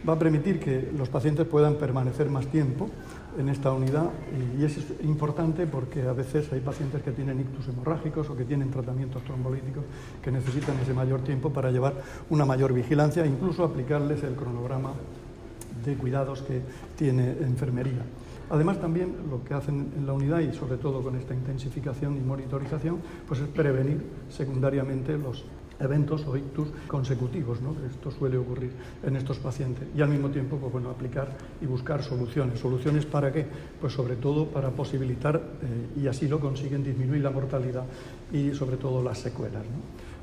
va a permitir que los pacientes puedan permanecer más tiempo en esta unidad, y eso es importante porque a veces hay pacientes que tienen ictus hemorrágicos o que tienen tratamientos trombolíticos que necesitan ese mayor tiempo para llevar una mayor vigilancia e incluso aplicarles el cronograma de cuidados que tiene enfermería. Además, también lo que hacen en la unidad, y sobre todo con esta intensificación y monitorización, pues es prevenir secundariamente los eventos o ictus consecutivos, ¿no? Esto suele ocurrir en estos pacientes. Y al mismo tiempo, pues bueno, aplicar y buscar soluciones. ¿Soluciones para qué? Pues sobre todo para posibilitar, y así lo consiguen, disminuir la mortalidad y sobre todo las secuelas, ¿no?